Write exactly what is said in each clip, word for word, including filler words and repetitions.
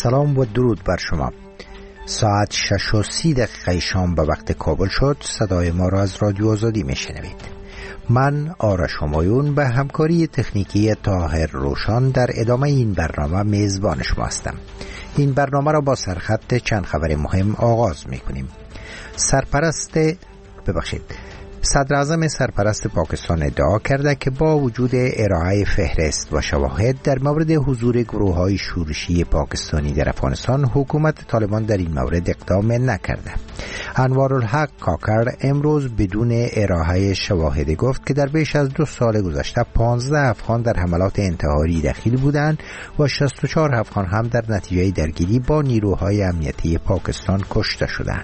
سلام و درود بر شما. ساعت شش و سی دقیقه شام به وقت کابل شد. صدای ما را از رادیو آزادی میشنوید. من آرش همایون به همکاری تکنیکی طاهر روشان در ادامه این برنامه میزبان شما هستم. این برنامه را با سرخط چند خبر مهم آغاز میکنیم. سرپرست ببخشید صدر اعظم سرپرست پاکستان ادعا کرده که با وجود ارائه فهرست و شواهد در مورد حضور گروه‌های شورشی پاکستانی در افغانستان، حکومت طالبان در این مورد اقدام نکرده. انوارالحق کاکر امروز بدون ارائه شواهد گفت که در بیش از دو سال گذشته پانزده افغان در حملات انتحاری دخیل بودند و شصت و چهار افغان هم در نتیجه درگیری با نیروهای امنیتی پاکستان کشته شدند.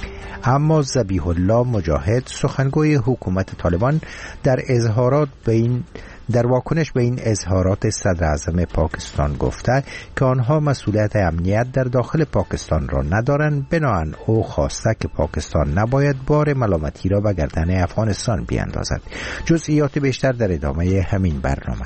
اما ذبیح الله مجاهد، سخنگوی حکومت طالبان، در اظهارات به این در واکنش به این اظهارات صدر اعظم پاکستان گفته که آنها مسئولیت امنیت در داخل پاکستان را ندارند. بنابراین او خواسته که پاکستان نباید بار ملامتی را به گردن افغانستان بیاندازد. جزئیات بیشتر در ادامه همین برنامه.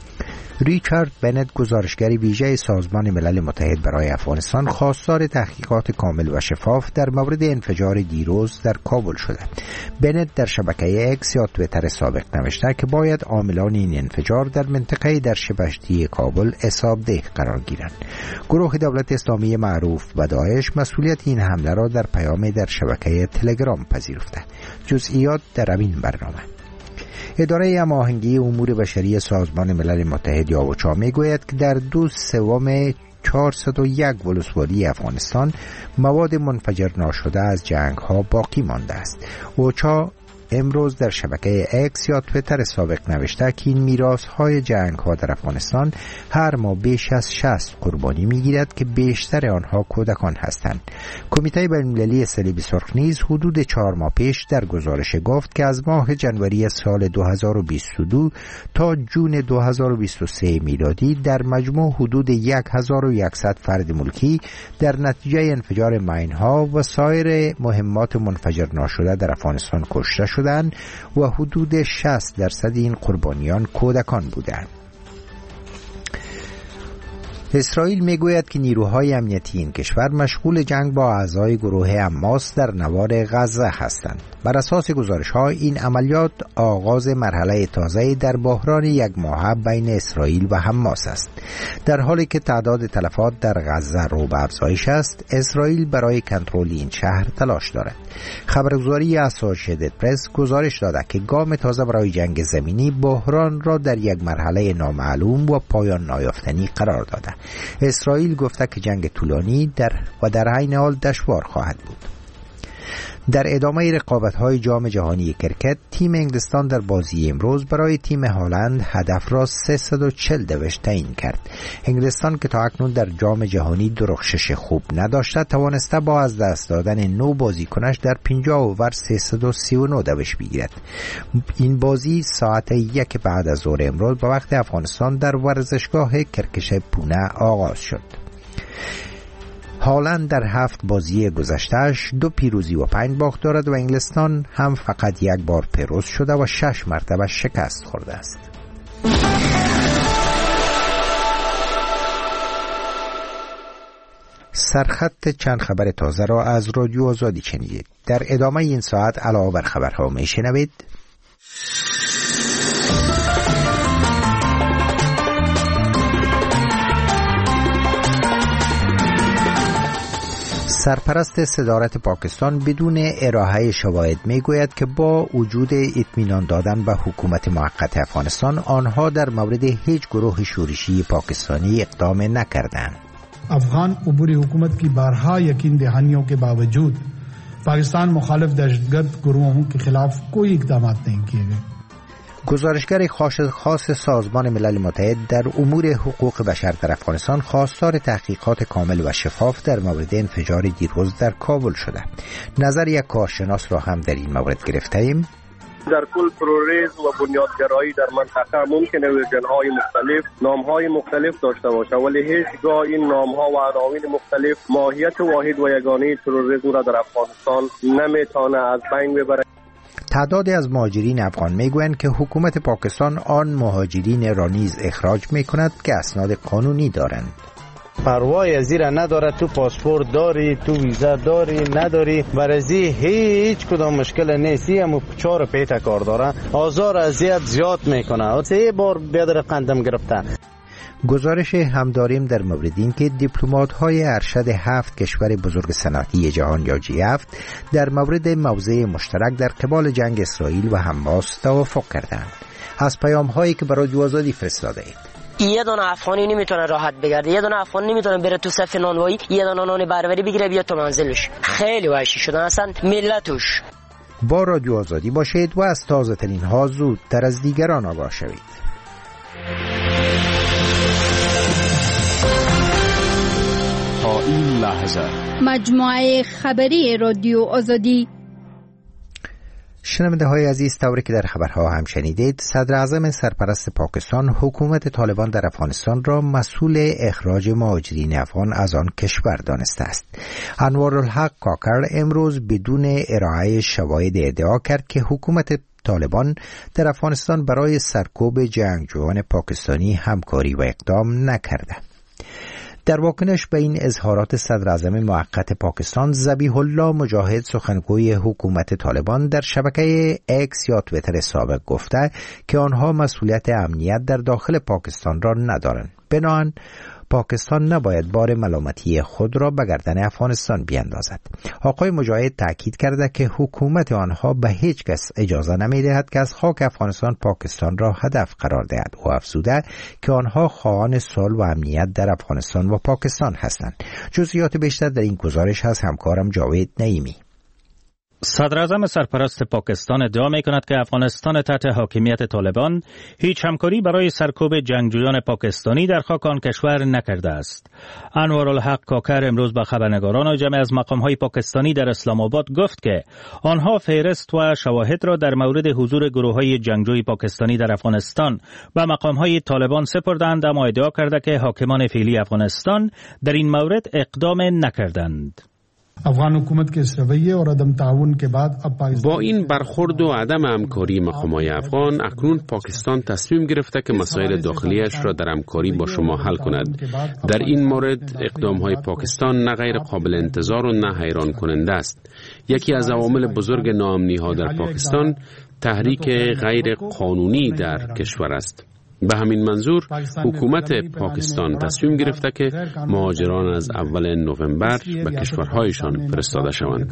ریچارد بنت، گزارشگر ویژه سازمان ملل متحد برای افغانستان، خواستار تحقیقات کامل و شفاف در مورد انفجار دیروز در کابل شده. بنت در شبکه اکس یا توییتر سابق نوشته که باید عاملان این انفجار در منطقه در شبشتی کابل حسابده قرار گیرند. گروه دولت اسلامی معروف به داعش مسئولیت این حمله را در پیام در شبکه تلگرام پذیرفته. جزئیات در این برنامه. اداره هماهنگی امور بشری سازمان ملل متحد یا اوچا میگوید که در دو سوم چهارصد و یک ولسوالی افغانستان مواد منفجر ناشده از جنگ ها باقی مانده است. اوچا امروز در شبکه اکس یا توییتر سابق نوشته که این میراث های جنگ ها در افغانستان هر ماه بیش از شصت قربانی میگیرد که بیشتر آنها کودکان هستند. کمیته بین‌المللی صلیب سرخ نیز حدود چهار ماه پیش در گزارش گفت که از ماه جنوری سال دو هزار و بیست و دو تا جون دو هزار و بیست و سه میلادی در مجموع حدود هزار و صد فرد ملکی در نتیجه انفجار ماین ها و سایر مهمات منفجر ناشده در افغانستان کشته شدند و حدود شصت درصد این قربانیان کودکان بودند. اسرائیل میگوید که نیروهای امنیتی این کشور مشغول جنگ با اعضای گروه حماس در نوار غزه هستند. بر اساس گزارش ها این عملیات آغاز مرحله تازه در بحران یک ماهه بین اسرائیل و حماس است. در حالی که تعداد تلفات در غزه رو به افزایش است، اسرائیل برای کنترل این شهر تلاش دارد. خبرگزاری اسوسییتد پرس گزارش داده که گام تازه برای جنگ زمینی بحران را در یک مرحله نامعلوم و پایان نیافتنی قرار داده. اسرائیل گفته که جنگ طولانی در و در عین حال دشوار خواهد بود. در ادامه رقابت‌های جام جهانی کرکت، تیم انگلستان در بازی امروز برای تیم هالند هدف را سیصد و چهل دوشت تعیین کرد. انگلستان که تا اکنون در جام جهانی درخشش خوب نداشته، توانسته با از دست دادن نو بازیکنش در پنجاه اوور سیصد و سی و نه دوشت بگیرد. این بازی ساعت یک بعد از ظهر امروز به وقت افغانستان در ورزشگاه کرکش پونه آغاز شد. هالند در هفت بازی گذشتهش دو پیروزی و پنج باخت دارد و انگلستان هم فقط یک بار پیروز شده و شش مرتبه شکست خورده است. سرخط چند خبر تازه را از رادیو آزادی شنیدید. در ادامه این ساعت علاوه بر خبرها میشنوید: سرپرست صدارت پاکستان بدون ارائه شواهد میگوید که با وجود اطمینان دادن به حکومت موقت افغانستان، آنها در مورد هیچ گروه شورشی پاکستانی اقدام نکردند. افغان عبوری حکومت کی بارها یقین دہانیوں کے باوجود پاکستان مخالف دہشتگرد گروہوں کے خلاف کوئی اقدامات نہیں کیے گئے. گزارشگر خاص سازمان ملل متحد در امور حقوق بشر در افغانستان خواستار تحقیقات کامل و شفاف در مورد انفجار دیروز در کابل شده. نظر یک کارشناس را هم در این مورد گرفتیم. در کل تروریسم و بنیادگرایی در منطقه ممکنه ورژن‌های مختلف، نام‌های مختلف داشته باشه، ولی هیچگاه این نام‌ها و عناوین مختلف ماهیت واحد و یگانه تروریسم را در افغانستان نمیتونه از بین ببره. تعدادی از مهاجرین افغان میگویند که حکومت پاکستان آن مهاجرین را نیز اخراج میکند که اسناد قانونی دارند. پروای از زیر نداره، تو پاسپورت داری، تو ویزا داری، نداری، برازی هیچ کدام مشکل نیستی. هم چهار پیت کار داره، آزار اذیت زیاد میکنه. سه بار بیادر قندم گرفته. گزارش هم داریم در مورد این که دیپلمات‌های ارشد هفت کشور بزرگ صنعتی جهان یا جی هفت در مورد موضع مشترک در قبال جنگ اسرائیل و حماس توافق کردند. از پیام‌هایی که برای رادیو آزادی فرستاده اید: یه دونه افغانی نمیتونه راحت بگرده، یه دونه افغانی نمیتونه بره تو صف نانوایی، یه دونه نان بربری بگیره بیاد تو منزلش. خیلی وحشی شدن اصلا ملتش. با رادیو آزادی باشید و از تازه ترین ها زودتر از دیگران آگاه شوید. تا این لحظه مجموعه خبری رادیو آزادی. شنونده های عزیز، طوری که در خبرها هم شنیدید، صدر اعظم سرپرست پاکستان حکومت طالبان در افغانستان را مسئول اخراج مهاجرین افغان از آن کشور دانسته است. انوارالحق کاکر امروز بدون ارائه شواهد ادعا کرد که حکومت طالبان در افغانستان برای سرکوب جنگجویان پاکستانی همکاری و اقدام نکرده. در واکنش به این اظهارات صدر اعظم موقت پاکستان، ذبیح الله مجاهد سخنگوی حکومت طالبان در شبکه اکس یا تویتر سابق گفته که آنها مسئولیت امنیت در داخل پاکستان را ندارند. بنابراین پاکستان نباید بار ملامتی خود را به گردن افغانستان بیندازد. آقای مجاهد تاکید کرده که حکومت آنها به هیچ کس اجازه نمی‌دهد که از خاک افغانستان پاکستان را هدف قرار دهد. او افزوده که آنها خواهان صلح و امنیت در افغانستان و پاکستان هستند. جزئیات بیشتر در این گزارش از همکارم جاوید نعیمی. صدر اعظم سرپرست پاکستان ادعا می کند که افغانستان تحت حاکمیت طالبان هیچ همکاری برای سرکوب جنگجویان پاکستانی در خاک آن کشور نکرده است. انوارالحق کاکر امروز به خبرنگاران و جمع از مقام‌های پاکستانی در اسلام آباد گفت که آنها فهرست و شواهد را در مورد حضور گروه‌های جنگجوی پاکستانی در افغانستان به مقام‌های طالبان سپردند، اما ادعا کرده که حاکمان فعلی افغانستان در این مورد اقدام نکردند. افغان حکومت کے اس رویے اور عدم تعاون کے بعد اب با این برخورد و عدم همکاری مقامات افغان، اکنون پاکستان تصمیم گرفته که مسائل داخلیش را در همکاری با شما حل کند. در این مورد اقدام‌های پاکستان نه غیر قابل انتظار و نه حیران کننده است. یکی از عوامل بزرگ ناامنی‌ها در پاکستان تحریک غیر قانونی در کشور است. به همین منظور حکومت پاکستان تصمیم گرفته که مهاجران از اول نوامبر به کشورهایشان فرستاده شوند.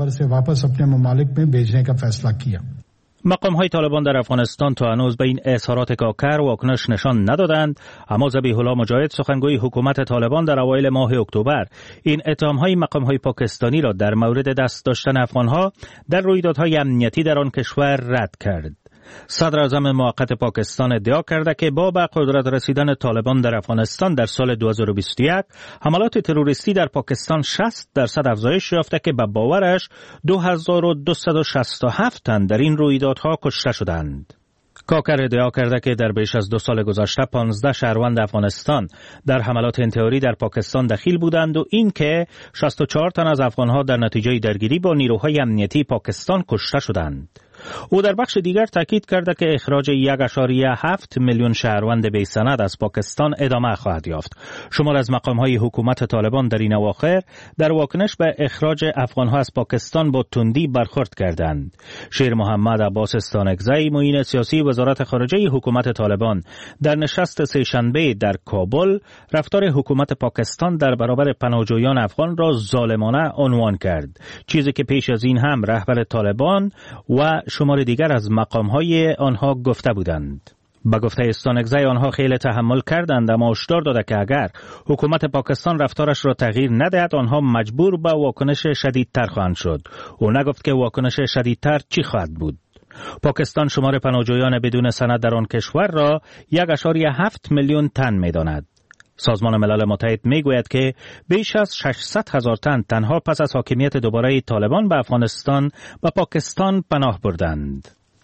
مقام‌های طالبان در افغانستان تا هنوز به این اظهارات کاکر واکنش نشان ندادند، اما ذبیح الله مجاهد سخنگوی حکومت طالبان در اوایل ماه اکتبر این اتهام‌های مقام‌های پاکستانی را در مورد دست داشتن افغان‌ها در رویدادهای امنیتی در آن کشور رد کرد. صدر اعظم موقت پاکستان ادعا کرده که با به قدرت رسیدن طالبان در افغانستان در سال دو هزار و بیست و یک حملات تروریستی در پاکستان شصت درصد افزایش یافته که به باورش دو هزار و دویست و شصت و هفت تن در این رویدادها کشته شدند. کاکر ادعا کرده که در بیش از دو سال گذشته پانزده شهروند افغانستان در حملات انتحاری در پاکستان دخیل بودند و این که شصت و چهار تن از افغانها در نتیجه درگیری با نیروهای امنیتی پاکستان کشته شدند. او در بخش دیگر تاکید کرده که اخراج یک اشاریه هفت میلیون شهروند بی سند از پاکستان ادامه خواهد یافت. شمار از مقام‌های حکومت طالبان در این اواخر در واکنش به اخراج افغان‌ها از پاکستان با تندی برخورد کردند. شیر محمد عباس استانکزی، معین سیاسی وزارت خارجه حکومت طالبان، در نشست سه‌شنبه در کابل رفتار حکومت پاکستان در برابر پناهجویان افغان را ظالمانه عنوان کرد، چیزی که پیش از این هم رهبر طالبان و شمار دیگر از مقام‌های آنها گفته بودند. با گفته استانکزی آنها خیلی تحمل کردند، اما هشدار داده که اگر حکومت پاکستان رفتارش را تغییر ندهد آنها مجبور به واکنش شدیدتر خواهند شد. او نگفت که واکنش شدیدتر چی خواهد بود. پاکستان شمار پناهجویان بدون سند در آن کشور را یک اشاریه هفت میلیون تن می‌داند. سازمان ملل متحد میگوید که بیش از ششصد هزار تن تنها پس از حاکمیت دوباره طالبان به افغانستان و پاکستان پناه بردند.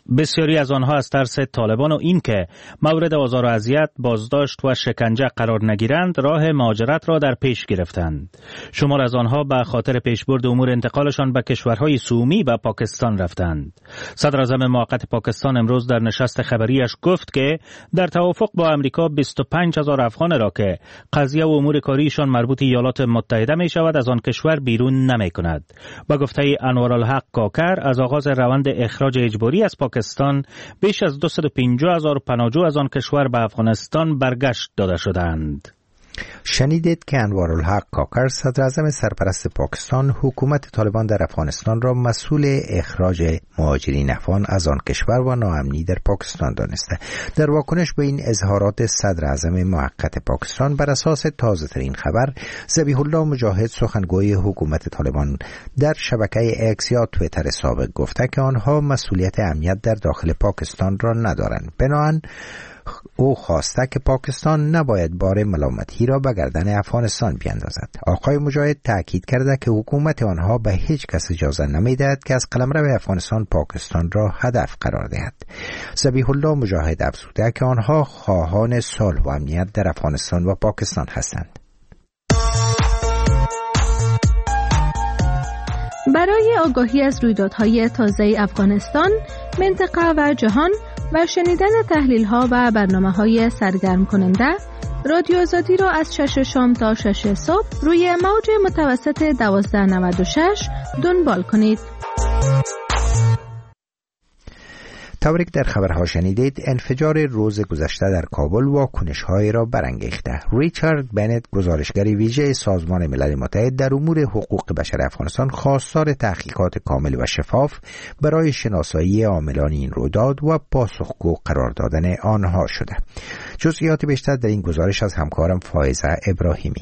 بسیاری از آنها از ترس طالبان و اینکه مورد آزار و اذیت، بازداشت و شکنجه قرار نگیرند راه مهاجرت را در پیش گرفتند. شمار از آنها به خاطر پیشبرد امور انتقالشان به کشورهای سومی و پاکستان رفتند. صدر اعظم موقت پاکستان امروز در نشست خبریش گفت که در توافق با امریکا بیست و پنج هزار افغان را که قضیه و امور کاریشان مربوط ایالات متحده می شود از آن کشور بیرون نمی کند. با گفته انوارالحق کاکر از آغاز روند اخراج اجباری از پاکستان بیش از دویست و پنجاه هزار پناهجو از آن کشور به افغانستان برگشت داده شدند. شنیدید که انوارالحق کاکر صدر اعظم سرپرست پاکستان حکومت طالبان در افغانستان را مسئول اخراج مهاجرین افغان از آن کشور و ناامنی در پاکستان دانسته. در واکنش به این اظهارات صدر اعظم موقت پاکستان بر اساس تازه ترین خبر، ذبیح الله مجاهد سخنگوی حکومت طالبان در شبکه اکس یا توییتر سابق گفته که آنها مسئولیت امنیت در داخل پاکستان را ندارند. بنابراین او خواسته که پاکستان نباید بار ملامتی را به گردن افغانستان بیندازد. آقای مجاهد تأکید کرده که حکومت آنها به هیچ کس اجازه نمیدهد که از قلمرو افغانستان پاکستان را هدف قرار دهد. ذبیح الله مجاهد افزوده که آنها خواهان صلح و امنیت در افغانستان و پاکستان هستند. برای آگاهی از رویدادهای تازه افغانستان، منطقه و جهان و شنیدن تحلیل‌ها و برنامه‌های سرگرم کننده، رادیو آزادی را از شش شام تا شش صبح روی موج متوسط دوازده نود و شش دنبال کنید. طوری که در خبرها شنیدید، انفجار روز گذشته در کابل واکنش‌هایی را برانگیخته. ریچارد بنت، گزارشگر ویژه سازمان ملل متحد در امور حقوق بشر افغانستان، خواستار تحقیقات کامل و شفاف برای شناسایی عاملان این رویداد و پاسخگو قرار دادن آنها شده. جزئیات بیشتر در این گزارش از همکارم فائزه ابراهیمی.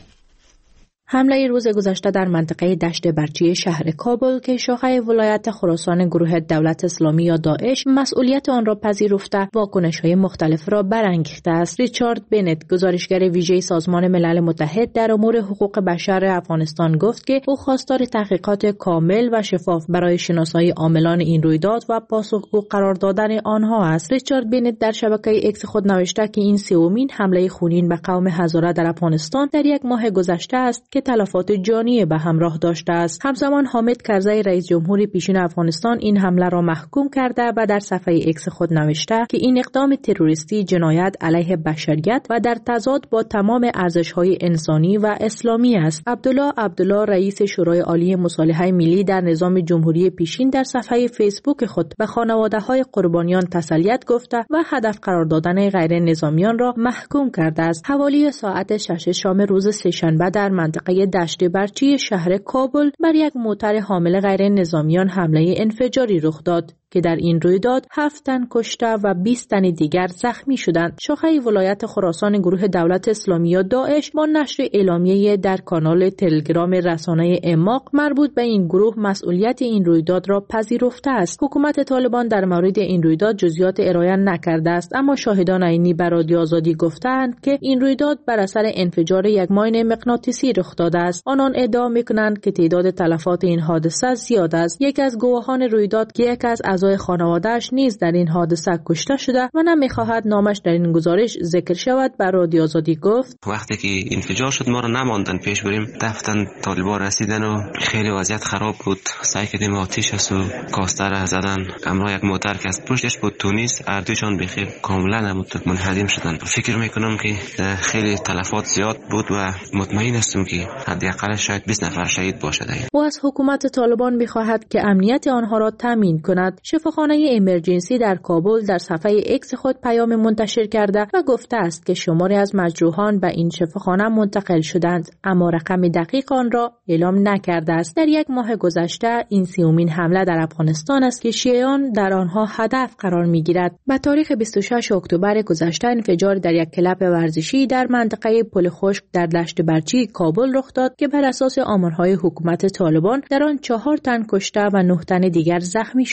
حمله روز گذشته در منطقه دشت برچی شهر کابل که شاخه ولایت خراسان گروه دولت اسلامی یا داعش مسئولیت آن را پذیرفته، واکنش‌های مختلف را برانگیخته است. ریچارد بنت، گزارشگر ویژه سازمان ملل متحد در امور حقوق بشر افغانستان، گفت که او خواستار تحقیقات کامل و شفاف برای شناسایی عاملان این رویداد و پاسخگو قرار دادن آنها است. ریچارد بنت در شبکه اکس خود نوشته که این سومین حمله خونین به قوم هزاره در افغانستان در یک ماه گذشته است که تلفات جانی به همراه داشته است. همزمان حامد کرزی، رئیس جمهور پیشین افغانستان، این حمله را محکوم کرده و در صفحه اکس خود نوشته که این اقدام تروریستی جنایت علیه بشریت و در تضاد با تمام ارزش‌های انسانی و اسلامی است. عبدالله عبدالله، رئیس شورای عالی مصالحه ملی در نظام جمهوری پیشین، در صفحه فیسبوک خود به خانواده‌های قربانیان تسلیت گفته و هدف قرار دادن غیر نظامیان را محکوم کرده است. حوالی ساعت شش شام روز سه‌شنبه در منطقه دشت برچی شهر کابل بر یک موتر حامل غیر نظامیان حمله انفجاری رخ داد که در این رویداد هفت تن کشته و بیست تن دیگر زخمی شدند. شاخه ولایت خراسان گروه دولت اسلامی یا داعش با نشر اعلامیه در کانال تلگرام رسانه اماق مربوط به این گروه مسئولیت این رویداد را پذیرفته است. حکومت طالبان در مورد این رویداد جزئیات ارائه نکرده است، اما شاهدان عینی به رادیو آزادی گفتند که این رویداد بر اثر انفجار یک ماین مغناطیسی رخ داده است. آنان ادعا می‌کنند که تعداد تلفات این حادثه زیاد است. یک از گواهان رویداد که یک از اعضای خانواده‌اش نیز در این حادثه کشته شده و نمی‌خواهد نامش در این گزارش ذکر شود، بر رادیو آزادی گفت: وقتی که انفجار شد ما رو نماندن پیش بریم، دفتن طالبان رسیدن و خیلی وضعیت خراب بود. سعی کردیم آتش است و کاسته را زدن. امرا یک موتر که از پشتش بود تونیس، اردوشان بخیر کاملا نبود، منهدم شدن. فکر میکنم که خیلی تلفات زیاد بود و مطمئن هستم که حداقل شاید بیست نفر شهید باشد. او از حکومت طالبان می‌خواهد که امنیت آنها را تامین کند. شفاخانه امرجنسی در کابل در صفحه اکس خود پیام منتشر کرده و گفته است که شماری از مجروحان به این شفاخانه منتقل شدند، اما رقم دقیق آن را اعلام نکرده است. در یک ماه گذشته این سومین حمله در افغانستان است که شیعیان در آنها هدف قرار می‌گیرد. به تاریخ بیست و شش اکتبر گذشته انفجار در یک کلاب ورزشی در منطقه پل خشک در دشت برچی کابل رخ داد که بر اساس آمارهای حکومت طالبان در آن چهار تن کشته و نه تن دیگر زخمی شدند.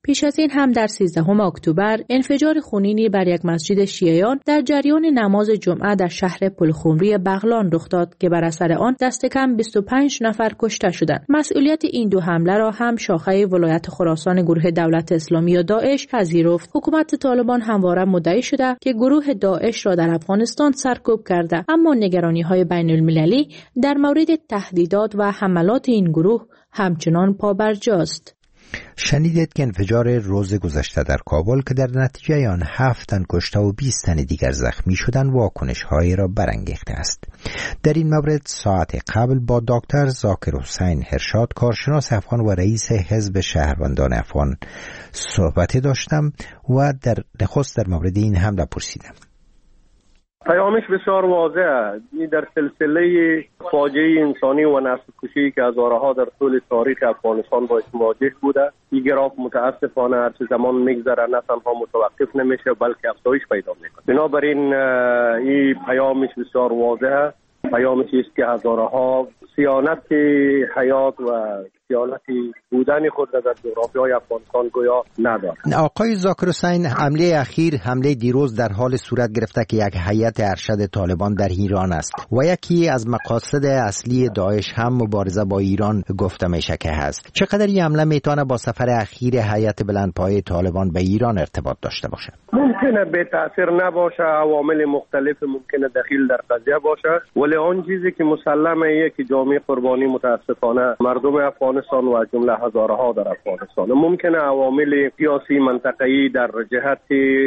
پیش از این هم در سیزدهم اکتبر انفجار خونینی بر یک مسجد شیعیان در جریان نماز جمعه در شهر پلخمری بغلان رخ داد که بر اثر آن دست کم بیست و پنج نفر کشته شدند. مسئولیت این دو حمله را هم شاخه ولایت خراسان گروه دولت اسلامی و داعش پذیرفت. حکومت طالبان همواره مدعی شده که گروه داعش را در افغانستان سرکوب کرده، اما نگرانی‌های بین المللی در مورد تهدیدات و حملات این گروه همچنان پابرجاست. شنیدید که انفجار روز گذشته در کابل که در نتیجه آن هفت تن کشته و بیست تن دیگر زخمی شدند واکنش‌هایی را برانگیخته است. در این مورد ساعت قبل با دکتر ذاکر حسین هرشاد کارشناس افغان و رئیس حزب شهروندان افغان صحبت داشتم و در نخست در مورد این حمله پرسیدم. پیامش بسیار واضحه. در سلسله فاجعه انسانی و نسل کشی که هزارها در طول تاریخ افغانستان باش مواجه بوده، این گراف متاسفانه هر چه زمان میگذره نه تنها متوقف نمیشه بلکه افزایش پیدا میکنه. بنابراین این پیامش بسیار واضحه. پیامش است که هزارها صیانت حیات و صیانت بودن خود را در جغرافیای افغانستان گویا ندارد. آقای ذاکر حسین، حمله اخیر، حمله دیروز در حال صورت گرفته که یک هیئت ارشد طالبان در ایران است و یکی از مقاصد اصلی داعش هم مبارزه با ایران گفته میشه که هست. چقدر این حمله میتونه با سفر اخیر هیئت بلندپایه طالبان به ایران ارتباط داشته باشه؟ ممکنه به تاثیر نباشه، عوامل مختلف ممکنه دخیل در قضیه باشه، ولی آن چیزی که مسلمه که جامعه قربانی متاسفانه مردم افغانستان و از جمله هزارها در افغانستان ممکنه عوامل سیاسی منطقه‌ای در جهت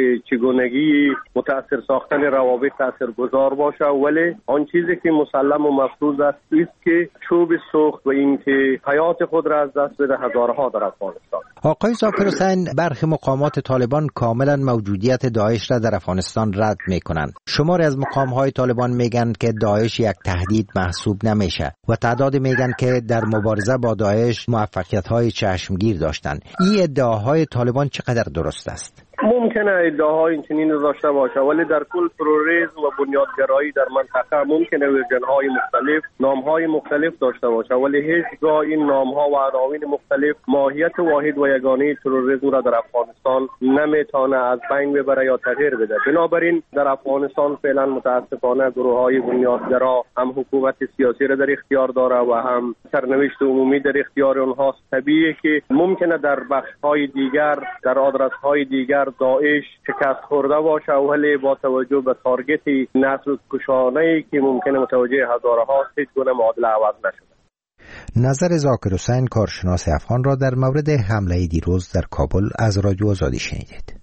چگونگی متاثر ساختن روابط تاثیرگذار باشه، ولی آن چیزی که مسلم و مفروض است است که چوب سوخت و اینکه حیات خود را از دست بده هزارها در افغانستان. آقای ذاکر حسین، برخی مقامات طالبان کاملا موجودیت داعش را در افغانستان رد میکنند. شماری از مقام‌های طالبان میگن که داعش یک تهدید محسوب نمیشه و تعداد میگن که در مبارزه با داعش موفقیت‌های چشمگیر داشتند. این ادعاهای طالبان چقدر درست است؟ ممکنه ادعاهای این چنین داشته باشه، ولی در کل تروریسم و بنیادگرایی در منطقه ممکنه ورژن‌های مختلف، نام‌های مختلف داشته باشه، ولی هیچگاه این نام‌ها و عناوین مختلف ماهیت واحد و یگانه تروریسم را در افغانستان نمیتونه از بین ببره یا تغییر بده. بنابراین در افغانستان فعلا متاسفانه گروه‌های بنیادگرا هم حکومت سیاسی را در اختیار داره و هم سرنوشت عمومی در اختیار اونهاست. طبیعیه که ممکنه در بخش‌های دیگر، در آدرس‌های دیگر داعش شکست خورده باشه، ولی با توجه به تارگت نسل کشانه‌ای که ممکنه متوجه هزارها هیچ گونه معادله عوض نشده. نظر ذاکر حسین کارشناس افغان را در مورد حمله دیروز در کابل از رادیو آزادی شنیدید.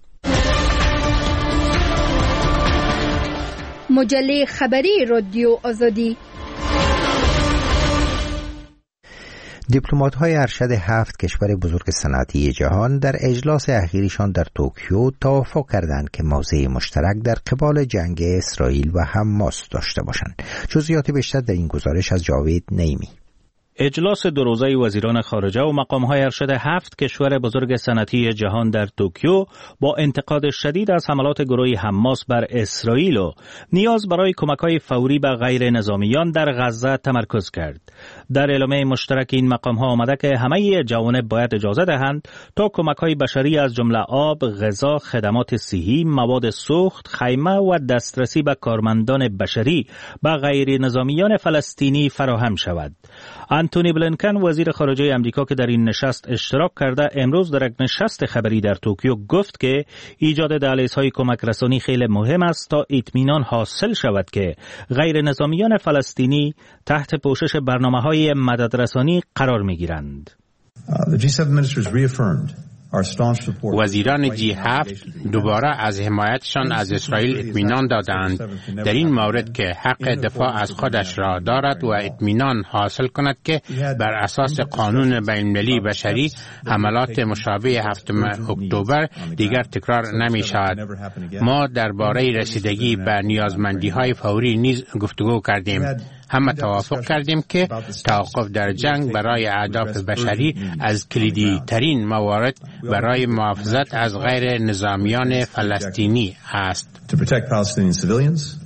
مجله خبری رادیو آزادی. دیپلمات‌های ارشد هفت کشور بزرگ صنعتی جهان در اجلاس اخیرشان در توکیو توافق کردند که موضع مشترک در قبال جنگ اسرائیل و حماس داشته باشند. جزئیات بیشتر در این گزارش از جاوید نعیمی. اجلاس دو روزه وزیران خارجه و مقام‌های ارشد هفت کشور بزرگ صنعتی جهان در توکیو با انتقاد شدید از حملات گروه حماس بر اسرائیل و نیاز برای کمک‌های فوری به غیر نظامیان در غزه تمرکز کرد. در اعلامیه مشترک این مقام‌ها آمده که همه جوانب باید اجازه دهند تا کمک‌های بشری از جمله آب، غذا، خدمات صحی، مواد سوخت، خیمه و دسترسی به کارمندان بشری به غیر نظامیان فلسطینی فراهم شود. آنتونی بلینکن وزیر خارجه امریکا که در این نشست اشتراک کرده امروز در یک نشست خبری در توکیو گفت که ایجاد دهلیزهای کمک رسانی خیلی مهم است تا اطمینان حاصل شود که غیر نظامیان فلسطینی تحت پوشش برنامه‌های مددرسانی قرار می‌گیرند. وزیران جی هفت دوباره از حمایتشان از اسرائیل اطمینان دادند در این مورد که حق دفاع از خودش را دارد و اطمینان حاصل کند که بر اساس قانون بین‌المللی بشری حملات مشابه هفتم اکتبر دیگر تکرار نمی شود. ما درباره رسیدگی به نیازمندی‌های فوری نیز گفتگو کردیم. همه توافق کردیم که توقف در جنگ برای اهداف بشری از کلیدی ترین موارد برای محافظت از غیر نظامیان فلسطینی است.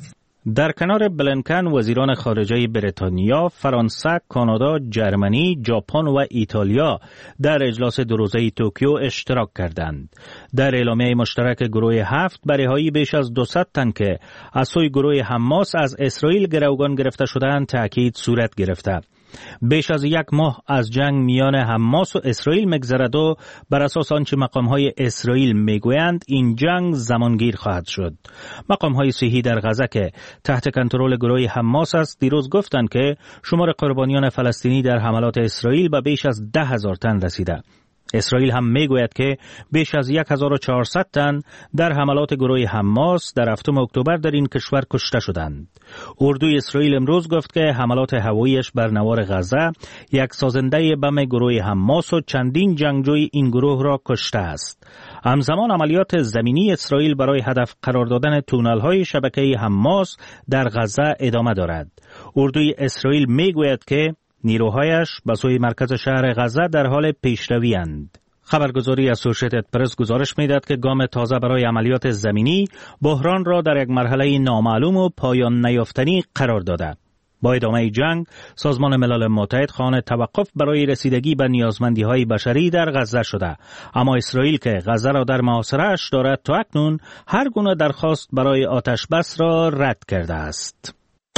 در کنار بلینکن، وزیران خارجه بریتانیا، فرانسه، کانادا، جرمنی، ژاپن و ایتالیا در اجلاس دو روزه توکیو اشتراک کردند. در اعلامیه مشترک گروه هفت به رهایی بیش از دویست تن که از سوی گروه حماس از اسرائیل گروگان گرفته شدند تأکید صورت گرفته. بیش از یک ماه از جنگ میان حماس و اسرائیل می‌گذرد و بر اساس آنچه مقام‌های اسرائیل میگویند این جنگ زمانگیر خواهد شد. مقام‌های صحی در غزه که تحت کنترل گروه حماس است دیروز گفتند که شمار قربانیان فلسطینی در حملات اسرائیل به بیش از ده هزار تن رسیده. اسرائیل هم میگوید که بیش از هزار و چهارصد تن در حملات گروه حماس در هفتم اکتبر در این کشور کشته شدند. اردوی اسرائیل امروز گفت که حملات هواییش بر نوار غزه یک سازنده بم گروه حماس و چندین جنگجوی این گروه را کشته است. همزمان عملیات زمینی اسرائیل برای هدف قرار دادن تونل‌های شبکه حماس در غزه ادامه دارد. اردوی اسرائیل میگوید که نیروهایش به سوی مرکز شهر غزه در حال پیشروی اند. خبرگزاری اسوسییتد پرس گزارش می‌دهد که گام تازه برای عملیات زمینی بحران را در یک مرحله نامعلوم و پایان نیافتنی قرار داده. با ادامه جنگ، سازمان ملل متحد خواهان توقف برای رسیدگی به نیازمندی‌های بشری در غزه شده، اما اسرائیل که غزه را در محاصره‌اش دارد تا اکنون هر گونه درخواست برای آتش بس را رد کرده است.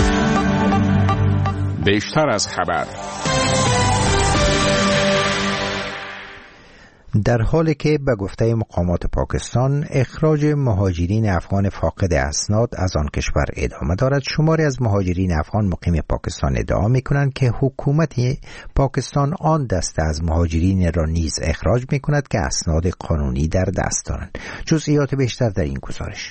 بیشتر از خبر. در حالی که به گفته مقامات پاکستان اخراج مهاجرین افغان فاقد اسناد از آن کشور ادامه دارد، شماری از مهاجرین افغان مقیم پاکستان ادعا می‌کنند که حکومت پاکستان آن دسته از مهاجرین را نیز اخراج می‌کند که اسناد قانونی در دست دارند. جزئیات بیشتر در این گزارش.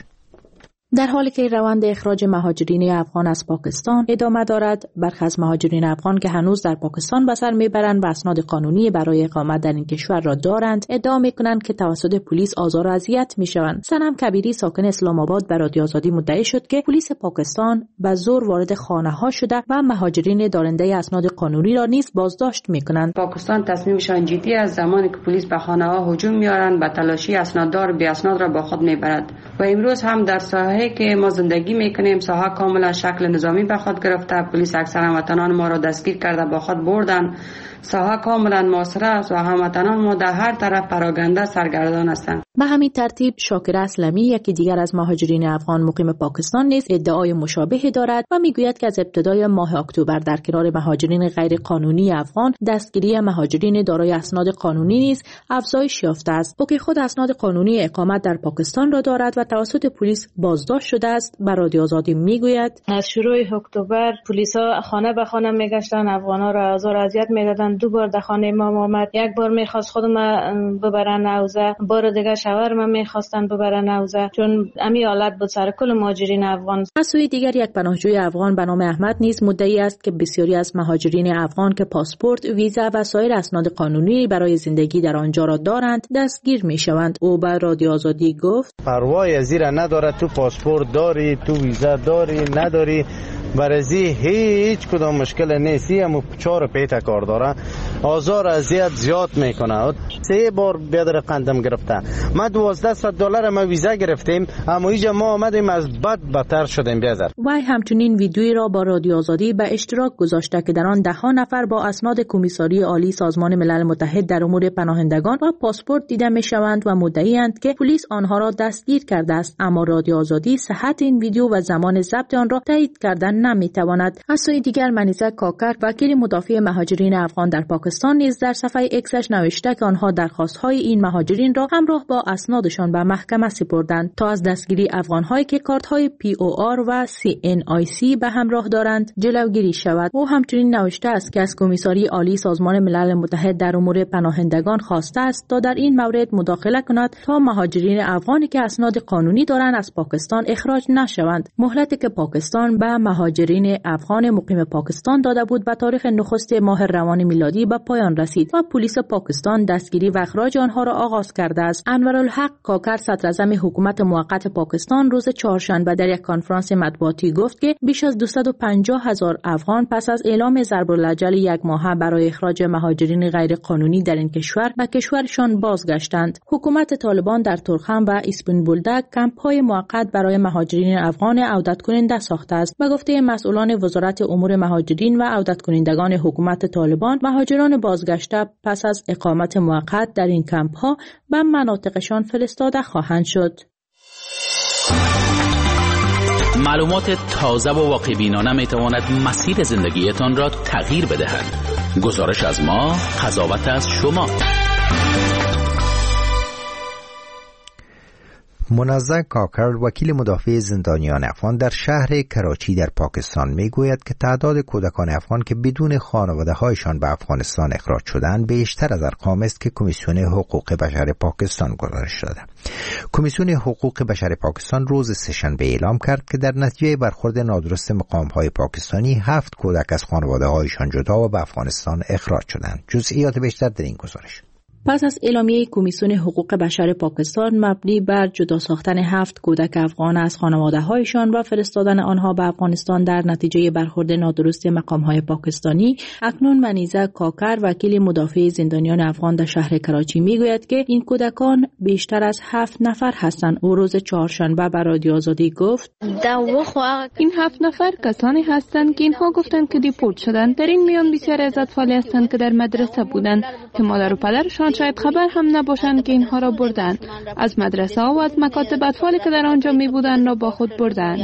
در حالی که روند اخراج مهاجرین افغان از پاکستان ادامه دارد، برخی از مهاجرین افغان که هنوز در پاکستان به سر میبرند و اسناد قانونی برای اقامت در این کشور را دارند، ادعا میکنند که توسط پلیس آزار و اذیت میشوند. صنم کبیری ساکن اسلام آباد به رادیو آزادی مدعی شد که پلیس پاکستان به زور وارد خانه‌ها شده و مهاجرین دارنده اسناد قانونی را نیز بازداشت میکنند. پاکستان تصمیمشان جدی است. زمانی که پلیس به خانه‌ها هجوم میارند، به تلاشی اسناددار بی اسناد را با خود میبرد. و امروز هم در ساحه که ما زندگی میکنیم ساحه کاملا شکل نظامی به خود گرفته. پلیس اکثر هموطنان ما را دستگیر کرده با خود بردن. ساحه کاملا محاصره است و هموطنان ما در هر طرف پراگنده سرگردان هستند. به همین ترتیب شاکر اسلمی یکی دیگر از مهاجرین افغان مقیم پاکستان نیز ادعای مشابهی دارد و میگوید که از ابتدای ماه اکتبر در کنار مهاجرین غیر قانونی افغان دستگیری مهاجرین دارای اسناد قانونی نیز افزایش یافته است. او که خود اسناد قانونی اقامت در پاکستان را دارد و توسط پلیس بازداشت شده است، به رادیو آزادی میگوید از شروع اکتبر پلیسا خانه به خانه میگشتن، افغانا را آزار و اذیت میدادن. دو بار در خانه ما آمد، یک بار میخواست خودم ببرن نوزه، بار دیگه شوهرم میخواستن ببرن نوزه، چون امی حالت بود سر کل مهاجرین افغان. از سوی دیگر یک پناهجوی افغان به نام احمد نیز مدعی است که بسیاری از مهاجرین افغان که پاسپورت، ویزا و سایر اسناد قانونی برای زندگی در آنجا را دارند دستگیر میشوند. او به رادیو آزادی گفت پروای زیر نداره، تو پاسپورت داری، تو ویزا داری، نداری، برازی هیچ کدام مشکل نیستی، اما چهار پیت کار داره، آزار اذیت زیاد میکنه. سه بار بیادر قندم گرفته، ما دوازده صد دلار ما ویزا گرفتیم، اما اینجا ما آمدیم از بد بدتر شدیم. بیادر وی همچنین ویدیویی را با رادیو آزادی به اشتراک گذاشته که در آن ده ها نفر با اسناد کمیساری عالی سازمان ملل متحد در امور پناهندگان و پاسپورت دیده میشوند و مدعی‌اند که پلیس آنها را دستگیر کرده است، اما رادیو آزادی صحت این ویدیو و زمان ضبط آن را تایید کردن نمیتواند. از سوی دیگر منیزه کاکر وکیل مدافع مهاجرین افغان در پاکستان نیز در صفحه اکسش نوشته که آنها درخواست‌های این مهاجرین را همراه با اسنادشان به محکمه سپردند تا از دستگیری افغان‌هایی که کارت‌های پی او آر و سی ان آی سی به همراه دارند جلوگیری شود. او همچنین نوشته است که از کمیساری عالی سازمان ملل متحد در امور پناهندگان خواسته است تا در این مورد مداخله کند تا مهاجرین افغانی که اسناد قانونی دارند از پاکستان اخراج نشوند. مهلتی که پاکستان به مهاجرین افغان مقیم پاکستان داده بود به تاریخ نخست ماه روان میلادی به به پایان رسید و پلیس پاکستان دستگیری و اخراج آنها را آغاز کرده است. انورالحق کاکر صدراعظم حکومت موقت پاکستان روز چهارشنبه در یک کنفرانس مطبوعاتی گفت که بیش از دویست و پنجاه هزار افغان پس از اعلام ضرب الاجل یک ماهه برای اخراج مهاجرین غیر قانونی در این کشور به کشورشان بازگشتند. حکومت طالبان در تورخم و اسپین بولدک کمپ‌های موقت برای مهاجرین افغان عودت کننده ساخته است. به گفته مسئولان وزارت امور مهاجرین و عودت کنندگان حکومت طالبان، مهاجران بازگشته پس از اقامت موقت در این کمپ‌ها به مناطقشان فرستاده خواهند شد. معلومات تازه و واقع‌بینانه می‌تواند مسیر زندگیتان را تغییر بدهد. گزارش از ما، قضاوت از شما. منزه کاکر، وکیل مدافع زندانیان افغان در شهر کراچی در پاکستان میگوید که تعداد کودکان افغان که بدون خانواده هایشان به افغانستان اخراج شدند بیشتر از ارقام است که کمیسیون حقوق بشر پاکستان گزارش داده. کمیسیون حقوق بشر پاکستان روز سه‌شنبه اعلام کرد که در نتیجه برخورد نادرست مقام‌های پاکستانی هفت کودک از خانواده هایشان جدا و به افغانستان اخراج شدند. جزئیات بیشتر در این گزارش. پس از اعلامیه کمیسیون حقوق بشر پاکستان مبنی بر جدا ساختن هفت کودک افغان از خانواده‌هایشان و فرستادن آنها به افغانستان در نتیجه برخورد نادرست مقام‌های پاکستانی، اکنون منیزه کاکر، وکیل مدافع زندانیان افغان در شهر کراچی میگوید که این کودکان بیشتر از هفت نفر هستند. او روز چهارشنبه به رادیو آزادی گفت: این هفت نفر کسانی هستند که اینها گفتند که دیپورت شدند. در این میان بسیار از اطفالی هستند که در مدرسه بودند که مادر و پدرشان شاید خبر هم نباشند که اینها را بردند. از مدرسه ها و از مکاتب اطفالی که در آنجا می بودند را با خود بردند.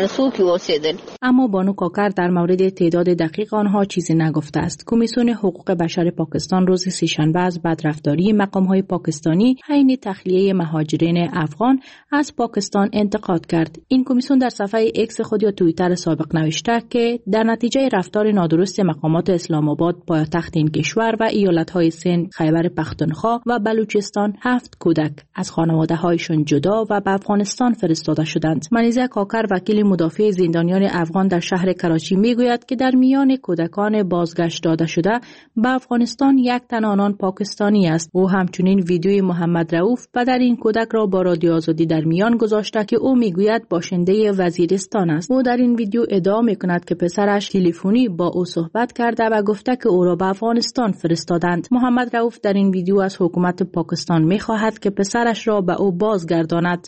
اما بانو کاکر در مورد تعداد دقیق آنها چیزی نگفته است. کمیسیون حقوق بشر پاکستان روز سه‌شنبه از بدرفتاری مقام‌های پاکستانی حین تخلیه مهاجرین افغان از پاکستان انتقاد کرد. این کمیسیون در صفحه اکس خود یا توییتر سابق نوشته که در نتیجه رفتار نادرست مقامات اسلام آباد، پایتخت این کشور و ایالت‌های سند، خیبر پختونخوا و بلوچستان هفت کودک از خانواده‌هایشان جدا و به افغانستان فرستاده شدند. منیزه کاکر، وکیل مدافع زندانیان افغان در شهر کراچی میگوید که در میان کودکان بازگشت داده شده به افغانستان یک تن آنان پاکستانی است. او همچنین ویدیوی محمد رؤوف و در این کودک را با رادیو آزادی در میان گذاشته که او میگوید باشنده وزیرستان است. او در این ویدیو ادعا میکند که پسرش تلفنی با او صحبت کرده و گفته که او را به افغانستان فرستادند. محمد رؤوف در این ویدیو از حکومت پاکستان میخواهد که پسرش را به او بازگرداند.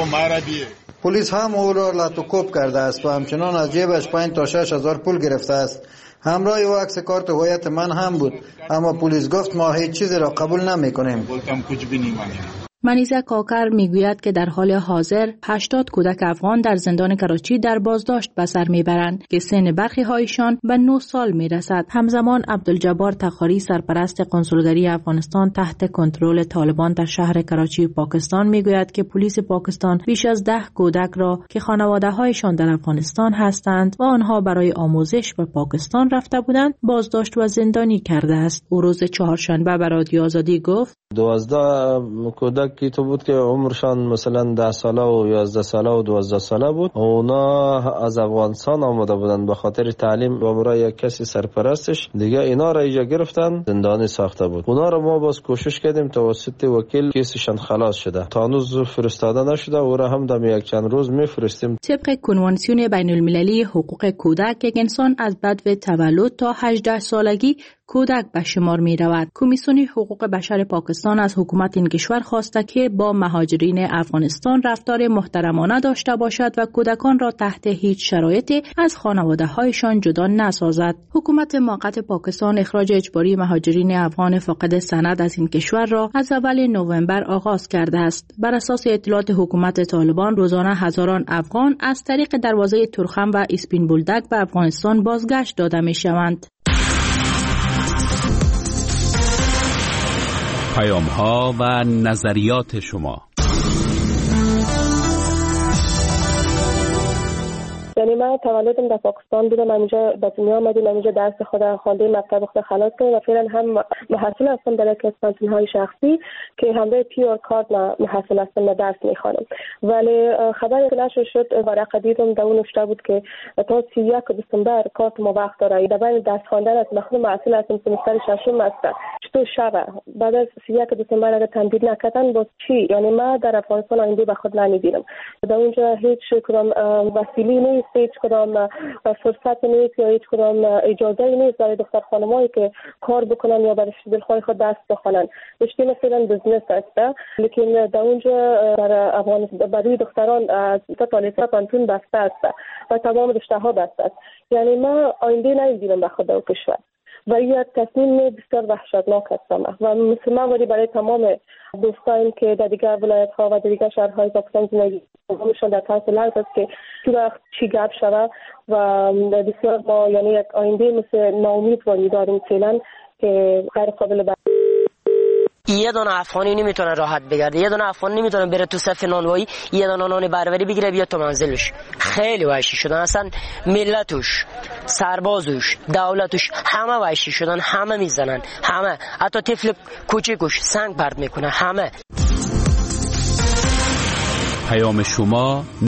پلیس هم او را لاتوکوب کرده است و همچنان از جیبش پنج تا شش هزار پول گرفته است. همراه او عکس کارت هویت من هم بود، اما پلیس گفت ما هیچ چیزی را قبول نمی کنیم. منیزه کاکر میگوید که در حال حاضر هشتاد کودک افغان در زندان کراچی در بازداشت به سر میبرند که سن برخی هایشان به نه سال میرسد. همزمان عبدالجبار تخاری، سرپرست قنسولگری افغانستان تحت کنترل طالبان در شهر کراچی پاکستان میگوید که پلیس پاکستان بیش از ده کودک را که خانواده هایشان در افغانستان هستند و آنها برای آموزش به پاکستان رفته بودند بازداشت و زندانی کرده است. او روز چهارشنبه به رادیو آزادی گفت: دوازده کودک کی تو بود که عمرشان مثلا ده ساله و یازده ساله و دوازده ساله بود. اونا از افغانستان آمده بودند به خاطر تعلیم و برای یک کسی سرپرستش دیگه اینا را اینجا گرفتن، زندانی ساخته بود. اونا را ما باز کوشش کردیم توسط وکیل کیسشان خلاص شده. تا هنوز فرستاده نشده، او را هم در یک چند روز میفرستیم. طبق کنوانسیون بین المللی حقوق کودک، یک انسان از بدو تولد تا هجده سالگی کودک به شمار می رود. کمیسیون حقوق بشر پاکستان از حکومت این کشور خواسته که با مهاجرین افغانستان رفتار محترمانه داشته باشد و کودکان را تحت هیچ شرایطی از خانواده هایشان جدا نسازد. حکومت موقت پاکستان اخراج اجباری مهاجرین افغان فاقد سند از این کشور را از اول نوامبر آغاز کرده است. بر اساس اطلاعات حکومت طالبان، روزانه هزاران افغان از طریق دروازه تورخم و اسپین بولدک به افغانستان بازگشت داده می شوند. پیام ها و نظریات شما. یعنی من تولدم در پاکستان بودم، اینجا به دنیا آمدیم، اینجا درس خود خوانده، مکتب خود خلاص کردم و فعلا هم محصل هستم در یک از کانتین‌های شخصی که همراه پیور کارت محصل هستم و درس میخوانم. ولی خبری که نشر شد ورقه دیدم در اون نوشته بود که تا سی و یک دسامبر کارت ما وقت داره. در بین درس خواندن است، مخصوصا محصل هستم سمستر ششم است. چطور شبه بعد از سی و یک دسامبر اگر تمدید نکردن باز چی؟ یعنی ما در افغانستان آینده به خود نمیبینم. در اونجا هیچ کدام وسیله نیست، هیچ کدام فرصت نیست یا هیچ کدام اجازه نیست برای دختر خانمایی که کار بکنن یا برای دلخواه خود دست بخونن. رشته مثلا بزنس است، لیکن در اونجا در افغانستان برای دختران از تا پانتون بسته است و تمام رشته ها بسته است. یعنی ما آینده نمیبینم به خود در کشور و این تصمیم بسیار وحشتناک است و مثل من ولی برای تمام دوستان که در دیگر ولایت ها و در دیگر شهرهای پاکستان زندگی می‌کنند در طرف لحظه است که چی وقت چی گپ شود و بسیار ما یعنی یک آینده مثل ناامیدواری داریم فعلا که غیر قابل بر یه دونه افغانی نمیتونه راحت بگرده، یه دونه افغانی نمیتونه بره تو صف نانوایی یه دونه نان بربری بگیره بیاد تو منزلش. خیلی وحشی شدن، اصلا ملتش، سربازش، دولتش همه وحشی شدن، همه میزنن، همه حتی طفل کوچیکش سنگ پرت میکنه، همه. پیام شما